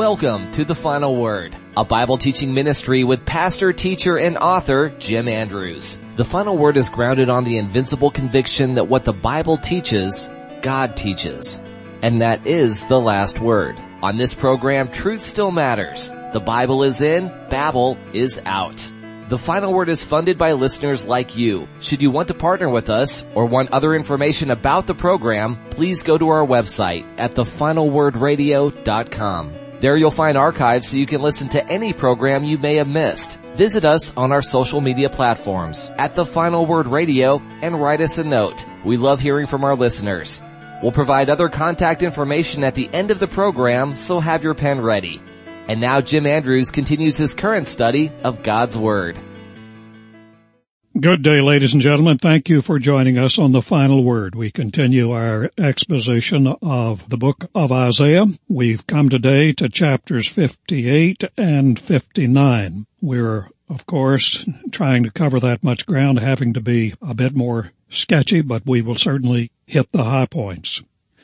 Welcome to The Final Word, a Bible teaching ministry with pastor, teacher, and author Jim Andrews. The Final Word is grounded on the invincible conviction that what the Bible teaches, God teaches. And that is the last word. On this program, truth still matters. The Bible is in, Babel is out. The Final Word is funded by listeners like you. Should you want to partner with us or want other information about the program, please go to our website at thefinalwordradio.com. There you'll find archives so you can listen to any program you may have missed. Visit us on our social media platforms at The Final Word Radio and write us a note. We love hearing from our listeners. We'll provide other contact information at the end of the program, so have your pen ready. And now Jim Andrews continues his current study of God's Word. Good day, ladies and gentlemen. Thank you for joining us on The Final Word. We continue our exposition of the book of Isaiah. We've come today to chapters 58 and 59. We're, of course, trying to cover that much ground, having to be a bit more sketchy, but we will certainly hit the high points.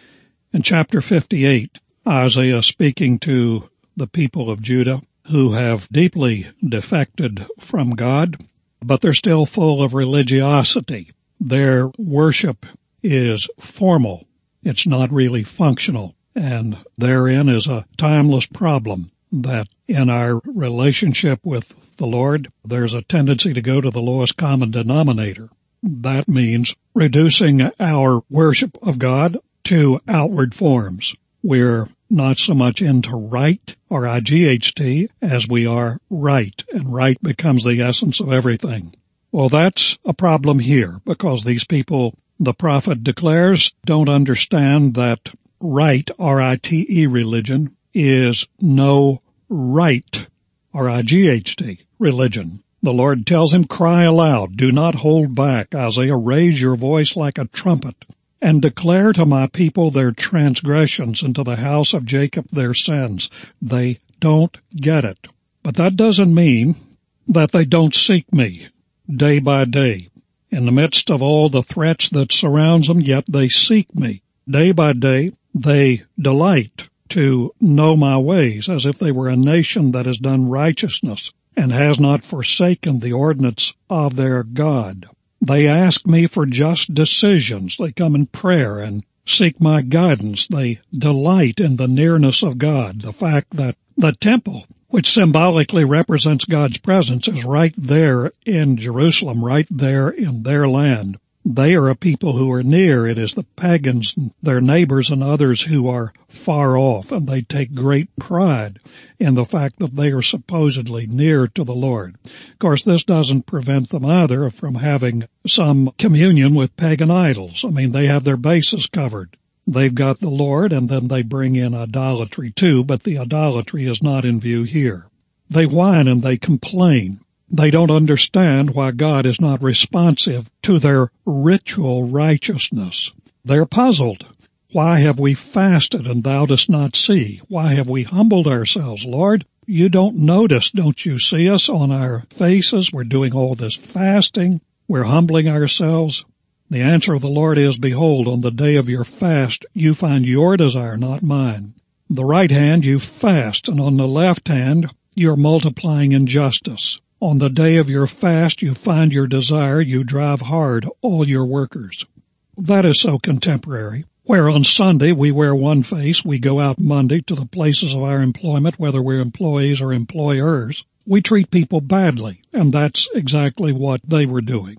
In chapter 58, Isaiah speaking to the people of Judah who have deeply defected from God, but they're still full of religiosity. Their worship is formal. It's not really functional. And therein is a timeless problem that in our relationship with the Lord, there's a tendency to go to the lowest common denominator. That means reducing our worship of God to outward forms. We're not so much into right, or I-G-H-T, as we are right, and right becomes the essence of everything. Well, that's a problem here, because these people, the prophet declares, don't understand that right, R-I-T-E religion, is no right, R-I-G-H-T religion. The Lord tells him, cry aloud, do not hold back, Isaiah, raise your voice like a trumpet, and declare to my people their transgressions, and to the house of Jacob their sins. They don't get it. But that doesn't mean that they don't seek me day by day. In the midst of all the threats that surrounds them, yet they seek me. Day by day, they delight to know my ways, as if they were a nation that has done righteousness and has not forsaken the ordinance of their God. They ask me for just decisions. They come in prayer and seek my guidance. They delight in the nearness of God. The fact that the temple, which symbolically represents God's presence, is right there in Jerusalem, right there in their land. They are a people who are near. It is the pagans, their neighbors, and others who are far off, and they take great pride in the fact that they are supposedly near to the Lord. Of course, this doesn't prevent them either from having some communion with pagan idols. I mean, they have their bases covered. They've got the Lord, and then they bring in idolatry too, but the idolatry is not in view here. They whine and they complain. They don't understand why God is not responsive to their ritual righteousness. They're puzzled. Why have we fasted and thou dost not see? Why have we humbled ourselves, Lord? You don't notice, don't you see us on our faces? We're doing all this fasting. We're humbling ourselves. The answer of the Lord is, behold, on the day of your fast, you find your desire, not mine. The right hand you fast, and on the left hand you're multiplying injustice. On the day of your fast, you find your desire, you drive hard all your workers. That is so contemporary. Where on Sunday we wear one face, we go out Monday to the places of our employment, whether we're employees or employers. We treat people badly, and that's exactly what they were doing.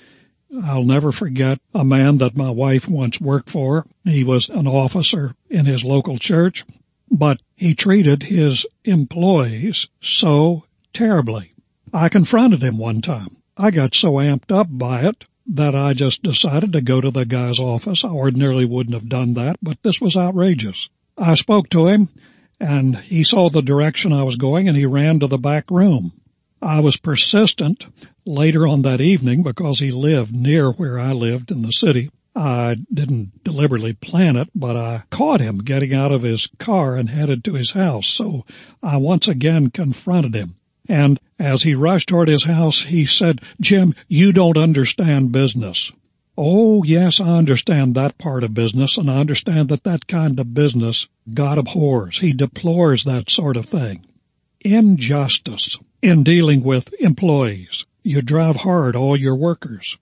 I'll never forget a man that my wife once worked for. He was an officer in his local church, but he treated his employees so terribly. I confronted him one time. I got so amped up by it that I just decided to go to the guy's office. I ordinarily wouldn't have done that, but this was outrageous. I spoke to him, and he saw the direction I was going, and he ran to the back room. I was persistent later on that evening because he lived near where I lived in the city. I didn't deliberately plan it, but I caught him getting out of his car and headed to his house, so I once again confronted him. And as he rushed toward his house, he said, Jim, you don't understand business. Oh, yes, I understand that part of business, and I understand that kind of business God abhors. He deplores that sort of thing. Injustice in dealing with employees. You drive hard all your workers.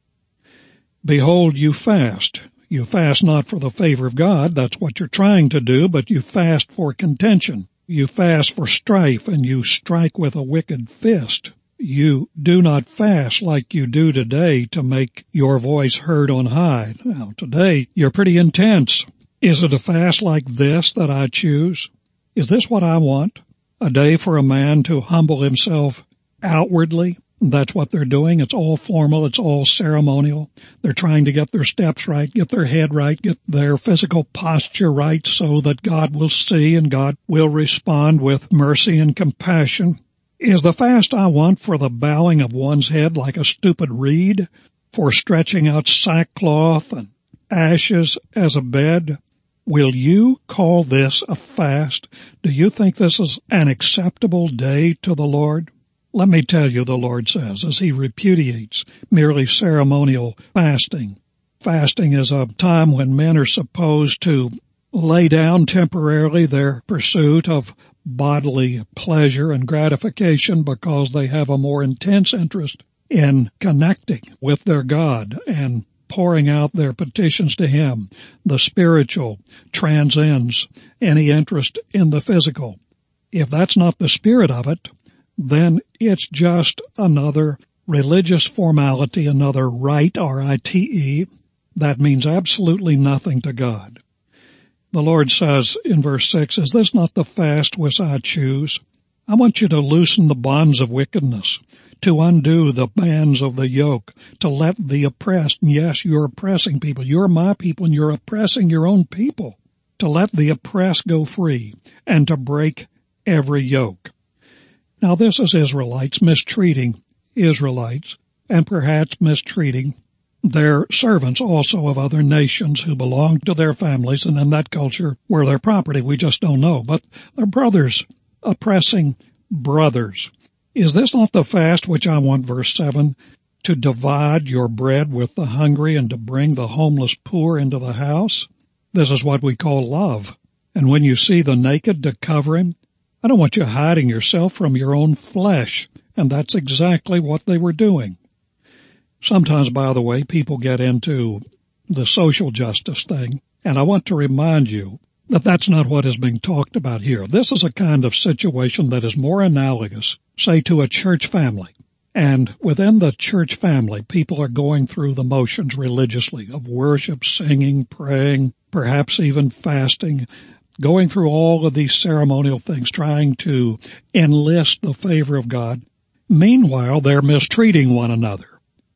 Behold, you fast. You fast not for the favor of God, that's what you're trying to do, but you fast for contention. You fast for strife, and you strike with a wicked fist. You do not fast like you do today to make your voice heard on high. Now, today, you're pretty intense. Is it a fast like this that I choose? Is this what I want? A day for a man to humble himself outwardly? That's what they're doing. It's all formal. It's all ceremonial. They're trying to get their steps right, get their head right, get their physical posture right so that God will see and God will respond with mercy and compassion. Is the fast I want for the bowing of one's head like a stupid reed, for stretching out sackcloth and ashes as a bed? Will you call this a fast? Do you think this is an acceptable day to the Lord? Let me tell you, the Lord says, as he repudiates merely ceremonial fasting. Fasting is a time when men are supposed to lay down temporarily their pursuit of bodily pleasure and gratification because they have a more intense interest in connecting with their God and pouring out their petitions to him. The spiritual transcends any interest in the physical. If that's not the spirit of it, then it's just another religious formality, another rite, R-I-T-E, that means absolutely nothing to God. The Lord says in verse 6, is this not the fast which I choose? I want you to loosen the bonds of wickedness, to undo the bands of the yoke, to let the oppressed, and yes, you're oppressing people, you're my people, and you're oppressing your own people, to let the oppressed go free, and to break every yoke. Now this is Israelites mistreating Israelites, and perhaps mistreating their servants also of other nations who belong to their families and in that culture were their property. We just don't know. But their brothers oppressing brothers. Is this not the fast which I want, verse 7, to divide your bread with the hungry and to bring the homeless poor into the house? This is what we call love. And when you see the naked, to cover him. I don't want you hiding yourself from your own flesh. And that's exactly what they were doing. Sometimes, by the way, people get into the social justice thing, and I want to remind you that that's not what is being talked about here. This is a kind of situation that is more analogous, say, to a church family. And within the church family, people are going through the motions religiously of worship, singing, praying, perhaps even fasting, going through all of these ceremonial things, trying to enlist the favor of God. Meanwhile, they're mistreating one another.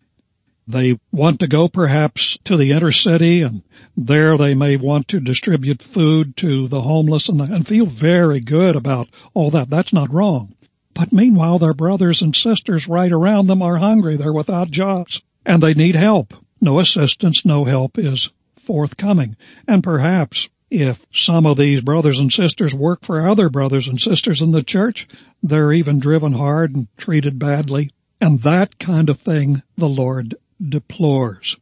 They want to go perhaps to the inner city, and there they may want to distribute food to the homeless and feel very good about all that. That's not wrong. But meanwhile, their brothers and sisters right around them are hungry. They're without jobs, and they need help. No assistance, no help is forthcoming. And perhaps if some of these brothers and sisters work for other brothers and sisters in the church, they're even driven hard and treated badly. And that kind of thing the Lord deplores.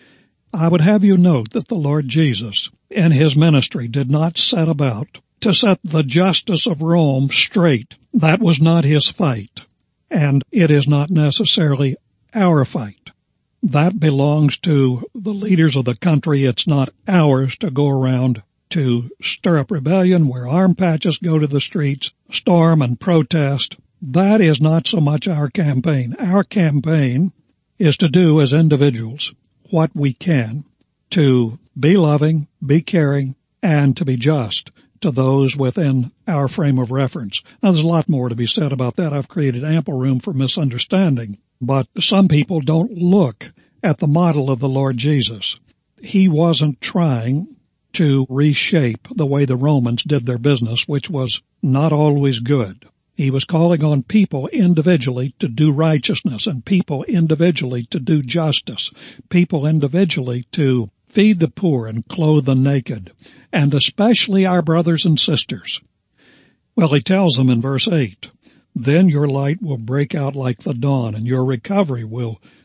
I would have you note that the Lord Jesus in his ministry did not set about to set the justice of Rome straight. That was not his fight, and it is not necessarily our fight. That belongs to the leaders of the country. It's not ours to go around to stir up rebellion, wear arm patches, go to the streets, storm and protest. That is not so much our campaign. Our campaign is to do as individuals what we can to be loving, be caring, and to be just to those within our frame of reference. Now, there's a lot more to be said about that. I've created ample room for misunderstanding, but some people don't look at the model of the Lord Jesus. He wasn't trying to reshape the way the Romans did their business, which was not always good. He was calling on people individually to do righteousness and people individually to do justice, people individually to feed the poor and clothe the naked, and especially our brothers and sisters. Well, he tells them in verse 8, then your light will break out like the dawn, and your recovery will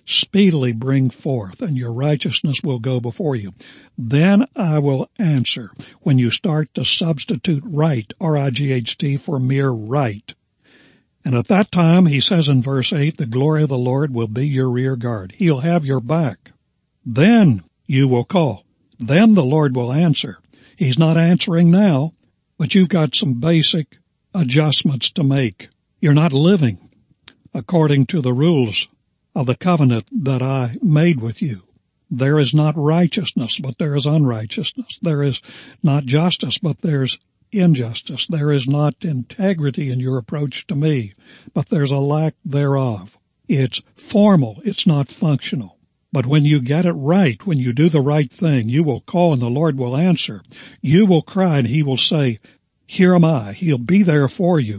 speedily bring forth, and your righteousness will go before you. Then I will answer when you start to substitute right, R-I-G-H-T, for mere right. And at that time, he says in verse 8, the glory of the Lord will be your rear guard. He'll have your back. Then you will call. Then the Lord will answer. He's not answering now, but you've got some basic adjustments to make. You're not living according to the rules of the covenant that I made with you. There is not righteousness, but there is unrighteousness. There is not justice, but there's injustice. There is not integrity in your approach to me, but there's a lack thereof. It's formal. It's not functional. But when you get it right, when you do the right thing, you will call and the Lord will answer. You will cry and he will say, here am I. He'll be there for you.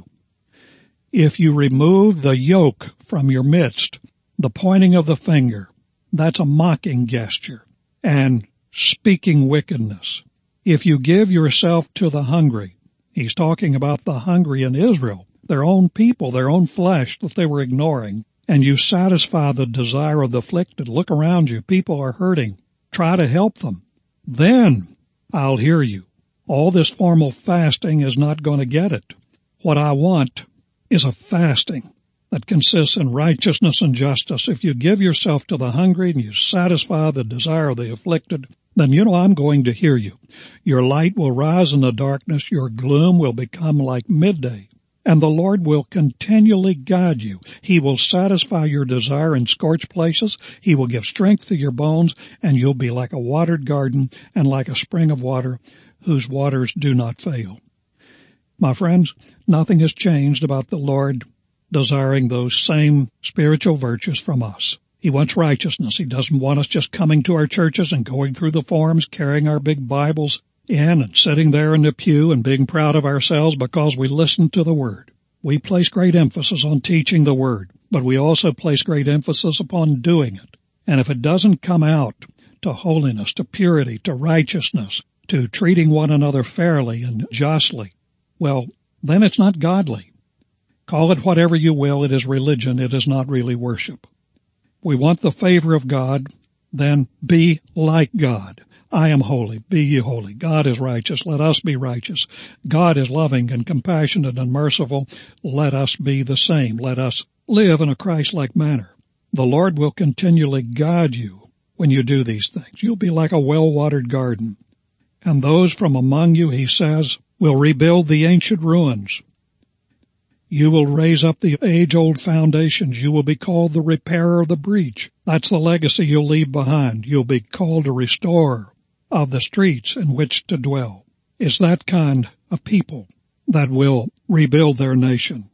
If you remove the yoke from your midst, the pointing of the finger, that's a mocking gesture and speaking wickedness. If you give yourself to the hungry, he's talking about the hungry in Israel, their own people, their own flesh that they were ignoring, and you satisfy the desire of the afflicted. Look around you. People are hurting. Try to help them. Then I'll hear you. All this formal fasting is not going to get it. What I want is a fasting that consists in righteousness and justice. If you give yourself to the hungry and you satisfy the desire of the afflicted, then you know I'm going to hear you. Your light will rise in the darkness. Your gloom will become like midday. And the Lord will continually guide you. He will satisfy your desire in scorched places. He will give strength to your bones, and you'll be like a watered garden and like a spring of water whose waters do not fail. My friends, nothing has changed about the Lord desiring those same spiritual virtues from us. He wants righteousness. He doesn't want us just coming to our churches and going through the forms, carrying our big Bibles in and sitting there in the pew and being proud of ourselves because we listen to the Word. We place great emphasis on teaching the Word, but we also place great emphasis upon doing it. And if it doesn't come out to holiness, to purity, to righteousness, to treating one another fairly and justly, well, then it's not godly. Call it whatever you will. It is religion. It is not really worship. We want the favor of God, then be like God. I am holy. Be ye holy. God is righteous. Let us be righteous. God is loving and compassionate and merciful. Let us be the same. Let us live in a Christ-like manner. The Lord will continually guide you when you do these things. You'll be like a well-watered garden. And those from among you, he says, will rebuild the ancient ruins. You will raise up the age-old foundations. You will be called the repairer of the breach. That's the legacy you'll leave behind. You'll be called a restorer of the streets in which to dwell. It's that kind of people that will rebuild their nation.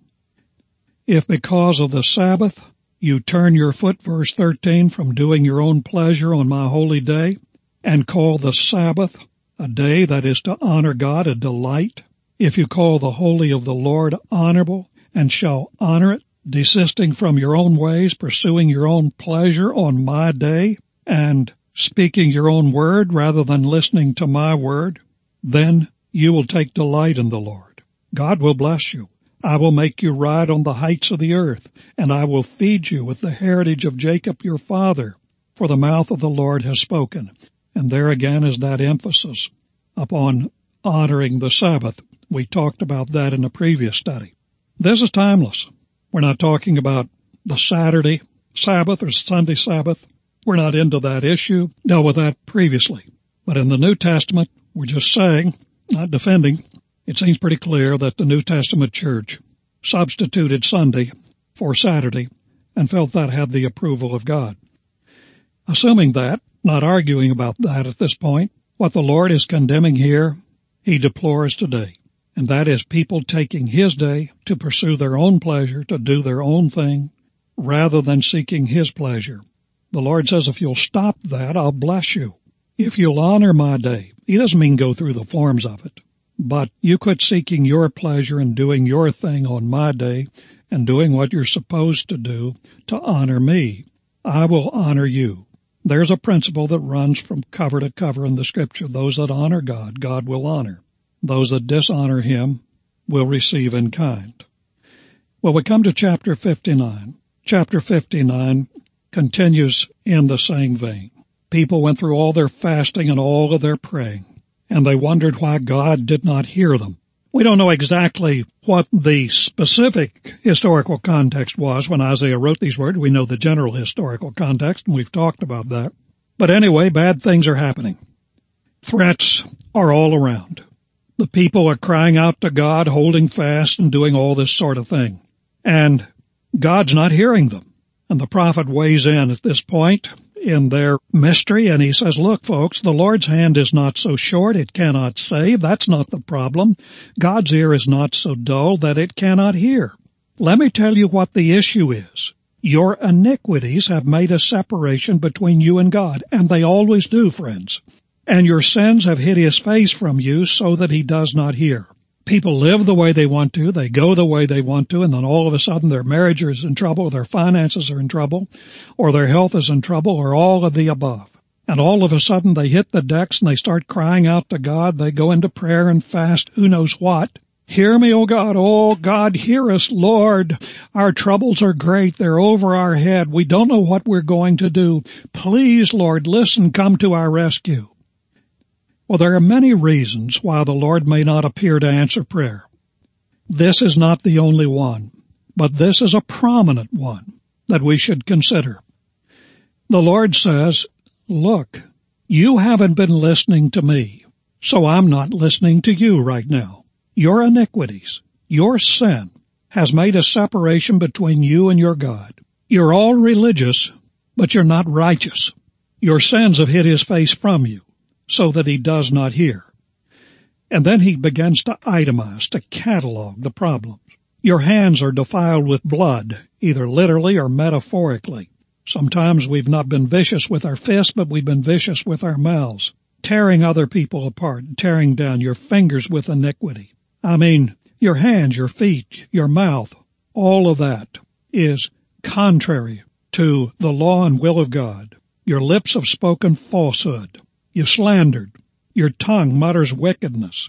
If because of the Sabbath you turn your foot, verse 13, from doing your own pleasure on my holy day and call the Sabbath a day that is to honor God, a delight, if you call the holy of the Lord honorable and shall honor it, desisting from your own ways, pursuing your own pleasure on my day, and speaking your own word rather than listening to my word, then you will take delight in the Lord. God will bless you. I will make you ride on the heights of the earth, and I will feed you with the heritage of Jacob your father, for the mouth of the Lord has spoken. And there again is that emphasis upon honoring the Sabbath. We talked about that in a previous study. This is timeless. We're not talking about the Saturday Sabbath or Sunday Sabbath. We're not into that issue. Dealt with that previously. But in the New Testament, we're just saying, not defending, it seems pretty clear that the New Testament church substituted Sunday for Saturday and felt that had the approval of God. Assuming that, not arguing about that at this point, what the Lord is condemning here, he deplores today. And that is people taking his day to pursue their own pleasure, to do their own thing, rather than seeking his pleasure. The Lord says, if you'll stop that, I'll bless you. If you'll honor my day, he doesn't mean go through the forms of it, but you quit seeking your pleasure and doing your thing on my day and doing what you're supposed to do to honor me. I will honor you. There's a principle that runs from cover to cover in the Scripture. Those that honor God, God will honor. Those that dishonor him will receive in kind. Well, we come to chapter 59. Chapter 59 continues in the same vein. People went through all their fasting and all of their praying, and they wondered why God did not hear them. We don't know exactly what the specific historical context was when Isaiah wrote these words. We know the general historical context, and we've talked about that. But anyway, bad things are happening. Threats are all around. The people are crying out to God, holding fast, and doing all this sort of thing. And God's not hearing them. And the prophet weighs in at this point in their mystery, and he says, look, folks, the Lord's hand is not so short it cannot save. That's not the problem. God's ear is not so dull that it cannot hear. Let me tell you what the issue is. Your iniquities have made a separation between you and God, and they always do, friends. And your sins have hid his face from you so that he does not hear. People live the way they want to, they go the way they want to, and then all of a sudden their marriage is in trouble, their finances are in trouble, or their health is in trouble, or all of the above. And all of a sudden they hit the decks and they start crying out to God. They go into prayer and fast, who knows what. Hear me, O God. Oh, God, hear us, Lord. Our troubles are great. They're over our head. We don't know what we're going to do. Please, Lord, listen, come to our rescue. Well, there are many reasons why the Lord may not appear to answer prayer. This is not the only one, but this is a prominent one that we should consider. The Lord says, look, you haven't been listening to me, so I'm not listening to you right now. Your iniquities, your sin, has made a separation between you and your God. You're all religious, but you're not righteous. Your sins have hid his face from you, so that he does not hear. And then he begins to itemize, to catalog the problems. Your hands are defiled with blood, either literally or metaphorically. Sometimes we've not been vicious with our fists, but we've been vicious with our mouths, tearing other people apart, tearing down your fingers with iniquity. I mean, your hands, your feet, your mouth, all of that is contrary to the law and will of God. Your lips have spoken falsehood. You slandered. Your tongue mutters wickedness.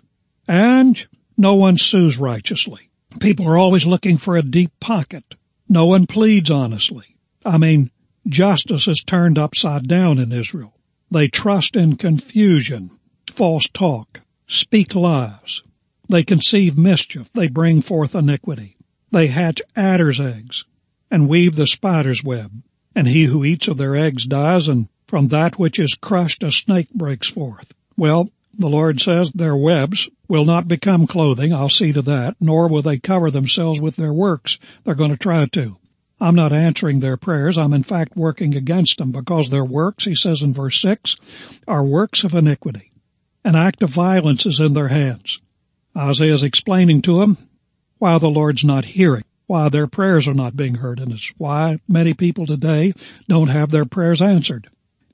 And no one sues righteously. People are always looking for a deep pocket. No one pleads honestly. I mean, justice is turned upside down in Israel. They trust in confusion, false talk, speak lies. They conceive mischief. They bring forth iniquity. They hatch adder's eggs and weave the spider's web. And he who eats of their eggs dies, and from that which is crushed a snake breaks forth. Well, the Lord says their webs will not become clothing. I'll see to that. Nor will they cover themselves with their works. They're going to try to. I'm not answering their prayers. I'm in fact working against them, because their works, he says in verse 6, are works of iniquity. An act of violence is in their hands. Isaiah is explaining to them why the Lord's not hearing, why their prayers are not being heard, and it's why many people today don't have their prayers answered.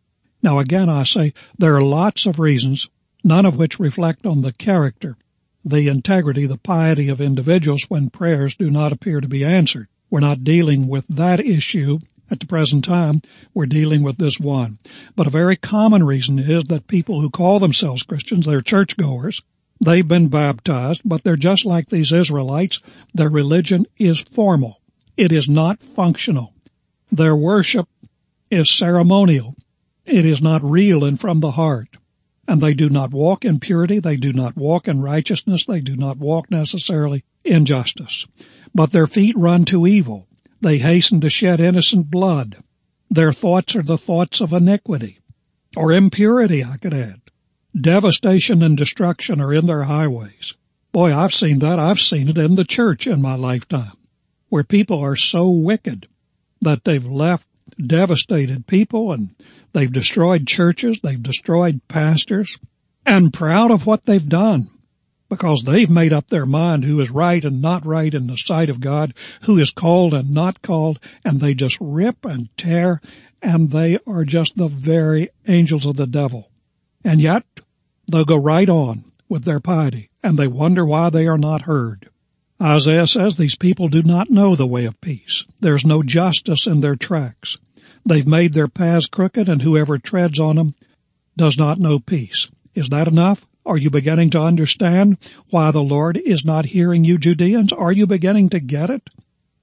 Now again, I say there are lots of reasons, none of which reflect on the character, the integrity, the piety of individuals when prayers do not appear to be answered. We're not dealing with that issue at the present time. We're dealing with this one. But a very common reason is that people who call themselves Christians, they're churchgoers, they've been baptized, but they're just like these Israelites. Their religion is formal. It is not functional. Their worship is ceremonial. It is not real and from the heart. And they do not walk in purity. They do not walk in righteousness. They do not walk necessarily in justice. But their feet run to evil. They hasten to shed innocent blood. Their thoughts are the thoughts of iniquity, or impurity, I could add. Devastation and destruction are in their highways. Boy, I've seen that. I've seen it in the church in my lifetime, where people are so wicked that they've left devastated people, and they've destroyed churches, they've destroyed pastors, and proud of what they've done, because they've made up their mind who is right and not right in the sight of God, who is called and not called, and they just rip and tear, and they are just the very angels of the devil. And yet, they'll go right on with their piety, and they wonder why they are not heard. Isaiah says these people do not know the way of peace. There's no justice in their tracks. They've made their paths crooked, and whoever treads on them does not know peace. Is that enough? Are you beginning to understand why the Lord is not hearing you, Judeans? Are you beginning to get it?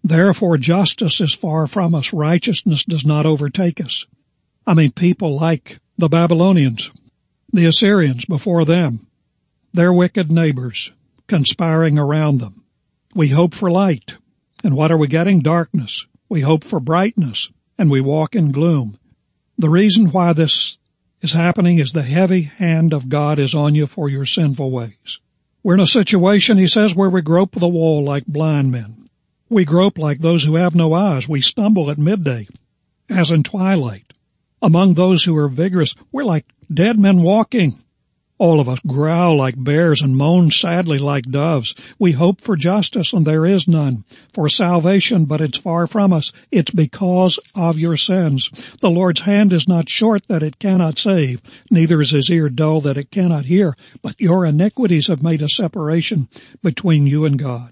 Therefore justice is far from us. Righteousness does not overtake us. People like the Babylonians, the Assyrians before them, their wicked neighbors conspiring around them. We hope for light. And what are we getting? Darkness. We hope for brightness, and we walk in gloom. The reason why this is happening is the heavy hand of God is on you for your sinful ways. We're in a situation, he says, where we grope the wall like blind men. We grope like those who have no eyes. We stumble at midday, as in twilight. Among those who are vigorous, we're like dead men walking. All of us growl like bears and moan sadly like doves. We hope for justice, and there is none. For salvation, but it's far from us. It's because of your sins. The Lord's hand is not short that it cannot save, neither is his ear dull that it cannot hear. But your iniquities have made a separation between you and God.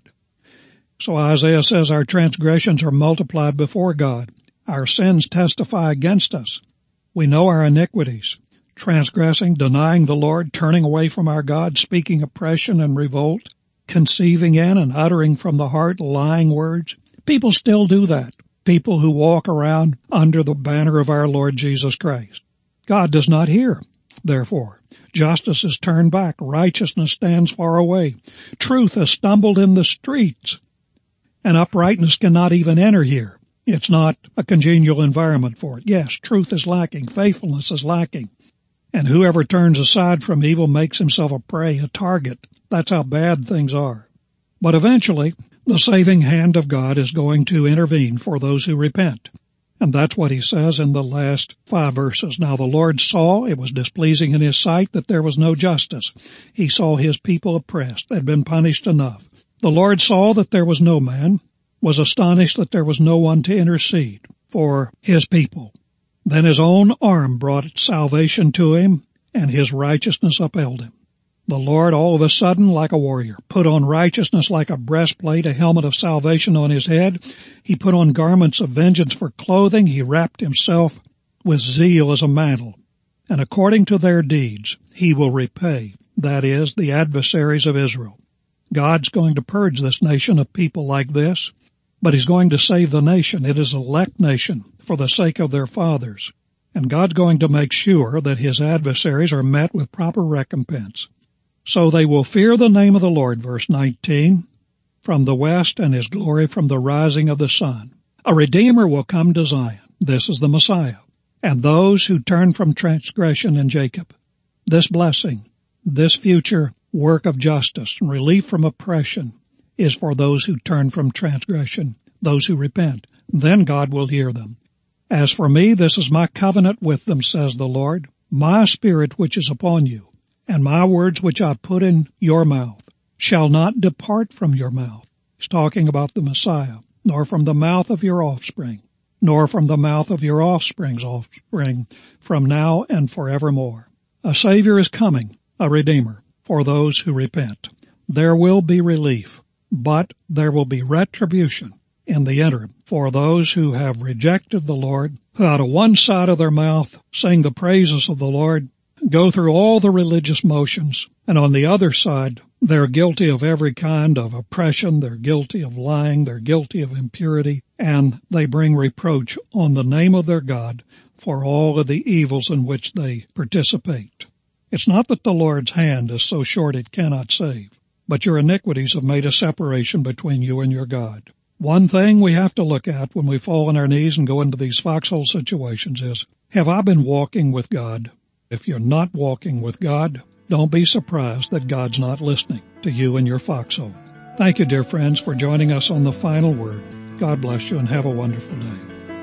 So Isaiah says our transgressions are multiplied before God. Our sins testify against us. We know our iniquities. Transgressing, denying the Lord, turning away from our God, speaking oppression and revolt, conceiving in and uttering from the heart lying words. People still do that. People who walk around under the banner of our Lord Jesus Christ. God does not hear, therefore. Justice is turned back. Righteousness stands far away. Truth has stumbled in the streets, and uprightness cannot even enter here. It's not a congenial environment for it. Yes, truth is lacking. Faithfulness is lacking. And whoever turns aside from evil makes himself a prey, a target. That's how bad things are. But eventually, the saving hand of God is going to intervene for those who repent. And that's what he says in the last 5 verses. Now the Lord saw it was displeasing in his sight that there was no justice. He saw his people oppressed. They'd been punished enough. The Lord saw that there was no man, was astonished that there was no one to intercede for his people. Then his own arm brought salvation to him, and his righteousness upheld him. The Lord, all of a sudden, like a warrior, put on righteousness like a breastplate, a helmet of salvation on his head. He put on garments of vengeance for clothing. He wrapped himself with zeal as a mantle. And according to their deeds, he will repay, that is, the adversaries of Israel. God's going to purge this nation of people like this, but he's going to save the nation. It is an elect nation for the sake of their fathers. And God's going to make sure that his adversaries are met with proper recompense. So they will fear the name of the Lord, verse 19, from the west, and his glory from the rising of the sun. A Redeemer will come to Zion. This is the Messiah. And those who turn from transgression in Jacob. This blessing, this future work of justice and relief from oppression is for those who turn from transgression, those who repent. Then God will hear them. As for me, this is my covenant with them, says the Lord, my spirit which is upon you, and my words which I put in your mouth shall not depart from your mouth. He's talking about the Messiah, nor from the mouth of your offspring, nor from the mouth of your offspring's offspring, from now and forevermore. A Savior is coming, a Redeemer, for those who repent. There will be relief, but there will be retribution in the interim for those who have rejected the Lord, who out of one side of their mouth sing the praises of the Lord, go through all the religious motions, and on the other side, they're guilty of every kind of oppression, they're guilty of lying, they're guilty of impurity, and they bring reproach on the name of their God for all of the evils in which they participate. It's not that the Lord's hand is so short it cannot save, but your iniquities have made a separation between you and your God. One thing we have to look at when we fall on our knees and go into these foxhole situations is, have I been walking with God? If you're not walking with God, don't be surprised that God's not listening to you in your foxhole. Thank you, dear friends, for joining us on The Final Word. God bless you and have a wonderful day.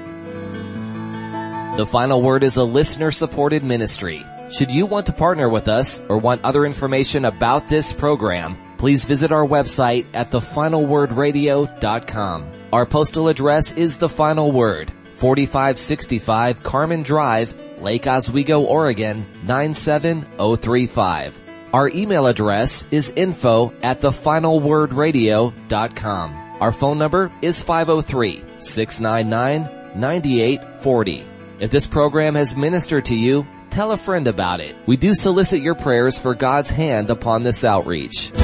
The Final Word is a listener-supported ministry. Should you want to partner with us or want other information about this program, please visit our website at thefinalwordradio.com. Our postal address is The Final Word, 4565 Carmen Drive, Lake Oswego, Oregon, 97035. Our email address is info@thefinalwordradio.com. Our phone number is 503-699-9840. If this program has ministered to you, tell a friend about it. We do solicit your prayers for God's hand upon this outreach.